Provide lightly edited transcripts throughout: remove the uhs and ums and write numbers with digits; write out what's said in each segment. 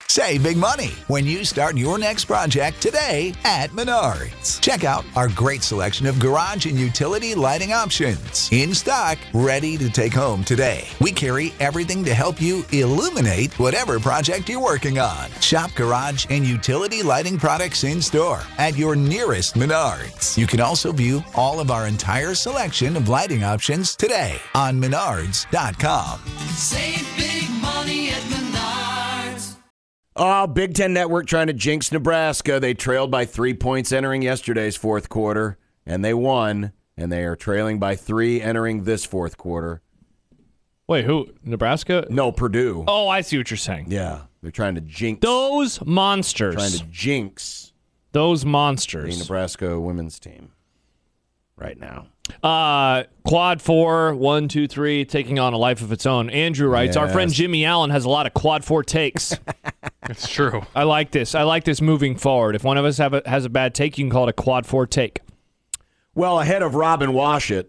Save big money when you start your next project today at Menards. Check out our great selection of garage and utility lighting options. In stock, ready to take home today. We carry everything to help you illuminate whatever project you're working on. Shop garage and utility lighting products in store at your nearest Menards. You can also view all of our entire selection of lighting options today on Menards.com. Save big money at Menards. Oh, Big Ten Network trying to jinx Nebraska. They trailed by 3 points entering yesterday's fourth quarter, and they won, and they are trailing by 3 entering this fourth quarter. Wait, who? Nebraska? No, Purdue. Oh, I see what you're saying. Yeah, they're trying to jinx. Those monsters. Trying to jinx those the monsters. Nebraska women's team right now. Quad 4, 1, 2, 3, taking on a life of its own. Andrew writes, Our friend Jimmy Allen has a lot of quad 4 takes. It's true. I like this. I like this moving forward. If one of us has a bad take, you can call it a quad 4 take. Well, ahead of Robin Washut.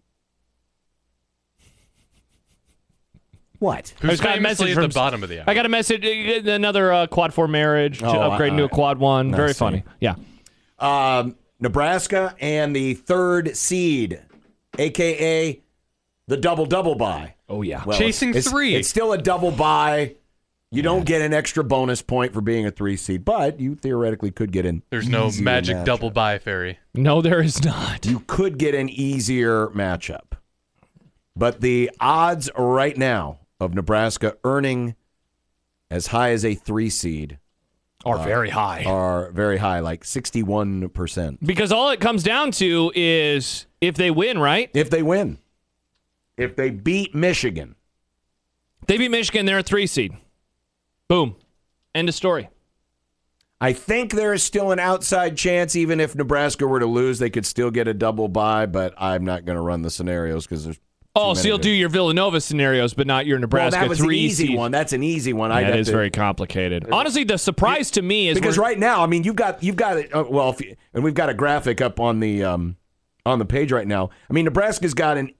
What? Who's famously at the bottom of the hour. I got a message, another quad 4 marriage to upgrade into a quad 1. Very funny. Yeah. Nebraska and the third seed, a.k.a. the double bye. Oh, yeah. Well, Chasing three. It's still a double bye. You don't get an extra bonus point for being a 3 seed, but you theoretically could get an There's no easier magic matchup. double bye fairy. No, there is not. You could get an easier matchup. But the odds right now of Nebraska earning as high as a 3 seed Are very high. are very high, like 61%. Because all it comes down to is if they win, right? If they win. If they beat Michigan. They beat Michigan, they're a 3 seed. Boom. End of story. I think there is still an outside chance, even if Nebraska were to lose, they could still get a double bye, but I'm not going to run the scenarios because there's Oh, so you'll do your Villanova scenarios, but not your Nebraska 3 Well, that was an 3 easy seed. one. That's an easy one. That is very complicated. Honestly, the surprise to me is because right now, I mean, you've got it. And we've got a graphic up on the page right now. I mean, Nebraska's got a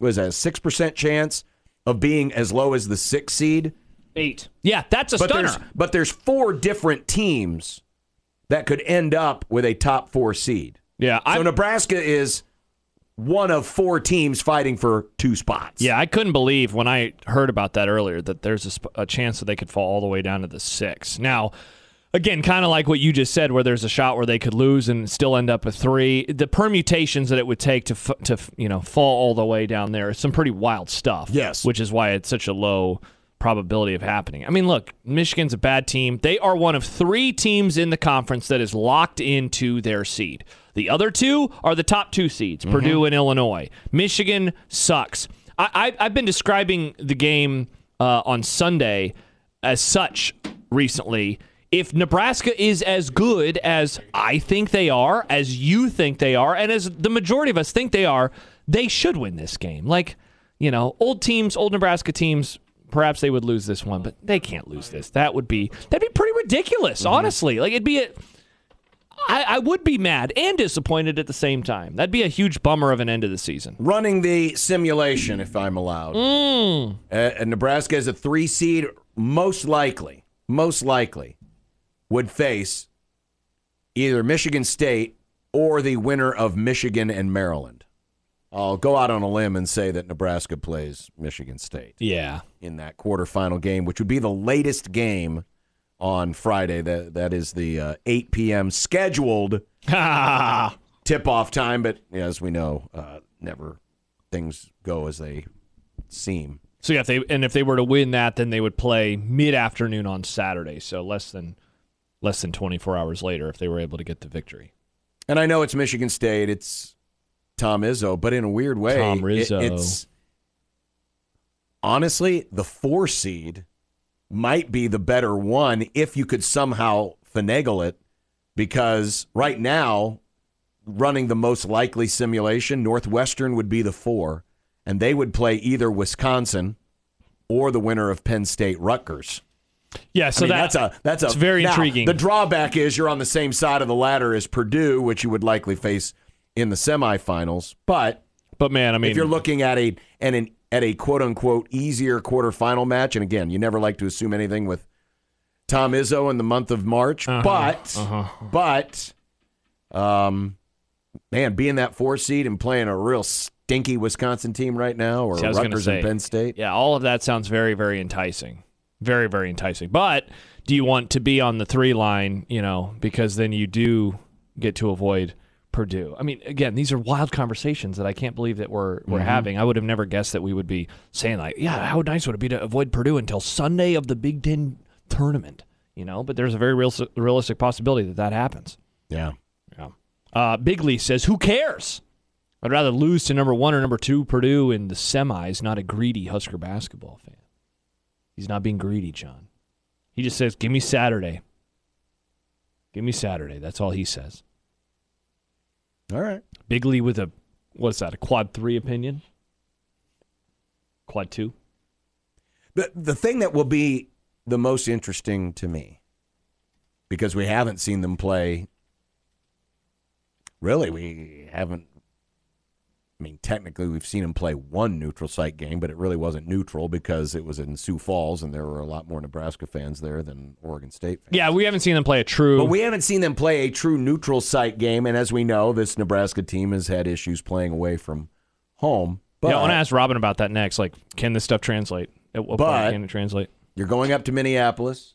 6% chance of being as low as the 6 seed. 8. Yeah, that's a stunner. But there's 4 different teams that could end up with a top 4 seed. Yeah, so Nebraska is one of 4 teams fighting for 2 spots. Yeah, I couldn't believe when I heard about that earlier that there's a chance that they could fall all the way down to the 6. Now, again, kind of like what you just said, where there's a shot where they could lose and still end up at 3. The permutations that it would take to fall all the way down there is some pretty wild stuff. Yes, which is why it's such a low probability of happening. I mean, look, Michigan's a bad team. They are one of 3 teams in the conference that is locked into their seed. The other 2 are the top 2 seeds, Purdue and Illinois. Michigan sucks. I've been describing the game on Sunday as such recently. If Nebraska is as good as I think they are, as you think they are, and as the majority of us think they are, they should win this game. Like, old Nebraska teams, perhaps they would lose this one, but they can't lose this. That'd be pretty ridiculous, honestly. Like, it'd be I would be mad and disappointed at the same time. That'd be a huge bummer of an end of the season. Running the simulation, if I'm allowed. Nebraska as a 3 seed, most likely, would face either Michigan State or the winner of Michigan and Maryland. I'll go out on a limb and say that Nebraska plays Michigan State. Yeah. In that quarterfinal game, which would be the latest game on Friday. That is the 8 p.m. scheduled tip-off time, but as we know, never things go as they seem. So yeah, if they were to win that, then they would play mid-afternoon on Saturday, so less than 24 hours later if they were able to get the victory. And I know it's Michigan State, it's Tom Izzo, but in a weird way, Tom Rizzo. It's honestly the 4 seed might be the better one if you could somehow finagle it, because right now, running the most likely simulation, Northwestern would be the 4, and they would play either Wisconsin or the winner of Penn State Rutgers. Yeah, so that's very intriguing. The drawback is you're on the same side of the ladder as Purdue, which you would likely face in the semifinals. But man, I mean, if you're looking at a quote unquote easier quarterfinal match, and again, you never like to assume anything with Tom Izzo in the month of March. But man, being that 4 seed and playing a real stinky Wisconsin team right now, or Rutgers and Penn State. Yeah, all of that sounds very, very enticing. Very, very enticing. But do you want to be on the 3 line, because then you do get to avoid Purdue? I mean, again, these are wild conversations that I can't believe that we're having. I would have never guessed that we would be saying, how nice would it be to avoid Purdue until Sunday of the Big Ten tournament, But there's a very realistic possibility that happens. Yeah. Bigley says, who cares? I'd rather lose to number 1 or number 2 Purdue in the semis, not a greedy Husker basketball fan. He's not being greedy, John. He just says, give me Saturday. Give me Saturday. That's all he says. All right. Bigley with a quad 3 opinion? Quad 2? The thing that will be the most interesting to me, because we haven't seen them play. Really, we haven't. I mean, technically, we've seen them play 1 neutral site game, but it really wasn't neutral because it was in Sioux Falls, and there were a lot more Nebraska fans there than Oregon State fans. Yeah, we haven't seen them play a true. But we haven't seen them play a true neutral site game, and as we know, this Nebraska team has had issues playing away from home. But I want to ask Robin about that next. Like, can this stuff translate? At what point can it translate? You're going up to Minneapolis,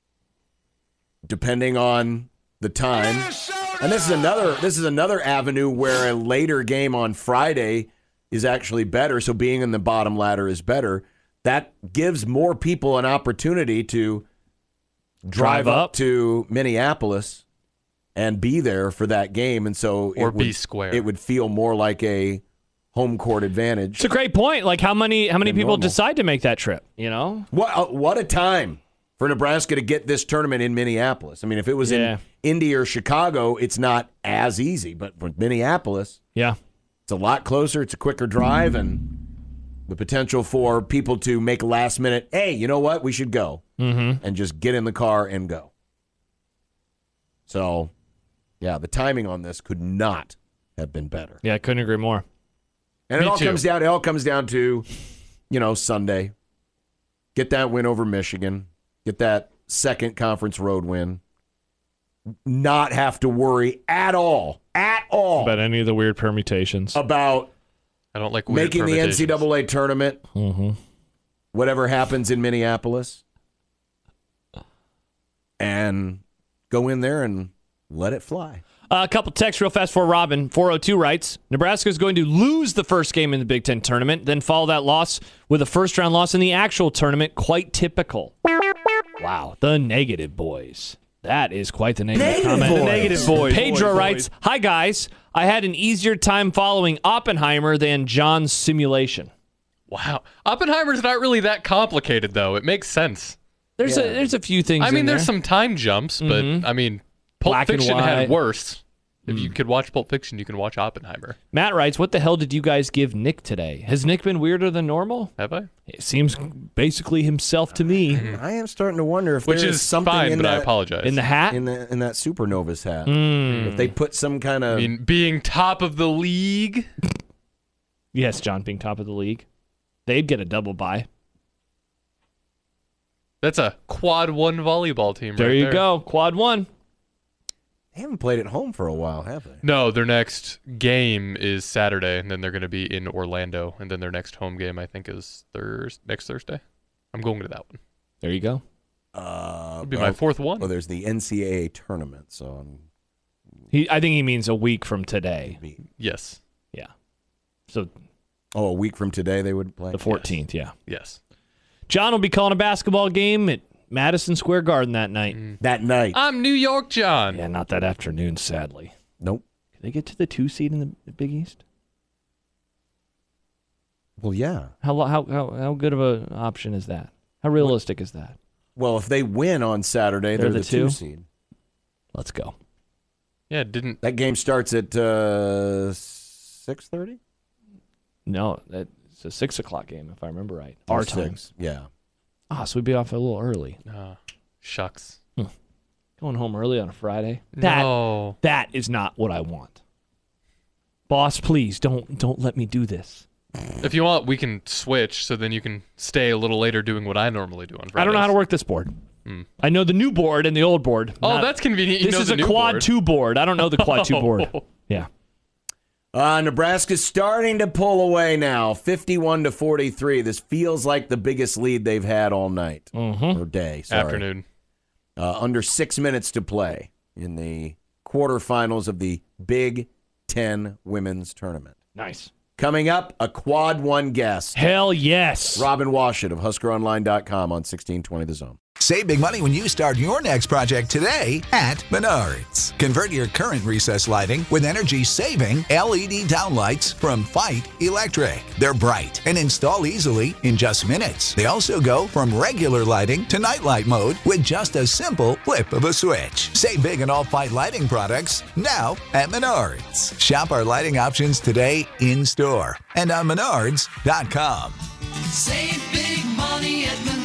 depending on the time. And this is another avenue where a later game on Friday is actually better. So being in the bottom ladder is better. That gives more people an opportunity to drive up to Minneapolis and be there for that game. And so be square. It would feel more like a home court advantage. It's a great point. Like how many people decide to make that trip? What a time for Nebraska to get this tournament in Minneapolis. I mean, if it was in Indy or Chicago, it's not as easy. But for Minneapolis, it's a lot closer. It's a quicker drive, and the potential for people to make a last minute, hey, you know what? We should go. And just get in the car and go. So, the timing on this could not have been better. Yeah, I couldn't agree more. And it all comes down to, Sunday. Get that win over Michigan. Get that second conference road win. Not have to worry at all about any of the weird permutations. About I don't like weird making the NCAA tournament. Whatever happens in Minneapolis. And go in there and let it fly. A couple texts real fast for Robin. 402 writes, Nebraska is going to lose the first game in the Big Ten tournament, then follow that loss with a first-round loss in the actual tournament. Quite typical. Wow, the negative boys. That is quite the negative comment. Boys. The negative boys. Pedro writes, hi, guys. I had an easier time following Oppenheimer than John's simulation. Wow. Oppenheimer's not really that complicated, though. It makes sense. There's a few things I mean, in there's there. some time jumps, but, I mean, Pulp Black and Fiction had white. worse. If you could watch Pulp Fiction, you can watch Oppenheimer. Matt writes, what the hell did you guys give Nick today? Has Nick been weirder than normal? Have I? It seems basically himself to me. I am starting to wonder if Which there is something fine, in but I that, apologize. In the hat? in that Supernovas hat. If they put some kind of I mean, being top of the league. Yes, John, being top of the league. They'd get a double bye. That's a quad 1 volleyball team There right you there. go. Quad 1. they haven't played at home for a while, have they? No, their next game is Saturday, and then they're going to be in Orlando, and then their next home game, I think, is next Thursday. I'm going to that one. There you go. It'll be my fourth one. Well, there's the NCAA tournament, so I think he means a week from today. Yes. Yeah. So a week from today they would play the 14th, yeah. Yes. John will be calling a basketball game at Madison Square Garden that night. that night. I'm New York John. Yeah, not that afternoon, sadly. Nope. Can they get to the 2 seed in the Big East? Well, yeah. How good of an option is that? How realistic is that? Well, if they win on Saturday, they're the 2 seed. Let's go. Yeah, didn't. That game starts at 6:30. No, it's a 6 o'clock game, if I remember right. Our time. Yeah. So we'd be off a little early. Shucks. Going home early on a Friday. No. That is not what I want. Boss, please don't let me do this. If you want, we can switch so then you can stay a little later doing what I normally do on Fridays. I don't know how to work this board. I know the new board and the old board. Oh, that's convenient. You This know is the a new quad board. 2 board. I don't know the quad 2 board. Yeah. Nebraska's starting to pull away now, 51-43. This feels like the biggest lead they've had all night or day. Sorry. Afternoon. Under 6 minutes to play in the quarterfinals of the Big Ten Women's Tournament. Nice. Coming up, a quad 1 guest. Hell yes. Robin Washut of HuskerOnline.com on 1620 The Zone. Save big money when you start your next project today at Menards. Convert your current recessed lighting with energy-saving LED downlights from Fight Electric. They're bright and install easily in just minutes. They also go from regular lighting to nightlight mode with just a simple flip of a switch. Save big on all Fight lighting products now at Menards. Shop our lighting options today in-store and on Menards.com. Save big money at Menards.